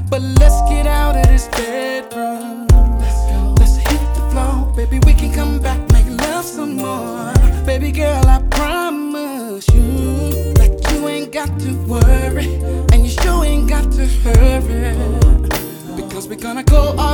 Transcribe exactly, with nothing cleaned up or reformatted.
But let's get out of this bedroom. Let's go. Let's hit the floor, baby. We can come back, make love some more. Baby girl, I promise you that you ain't got to worry, and you sure ain't got to hurry, because we're gonna go all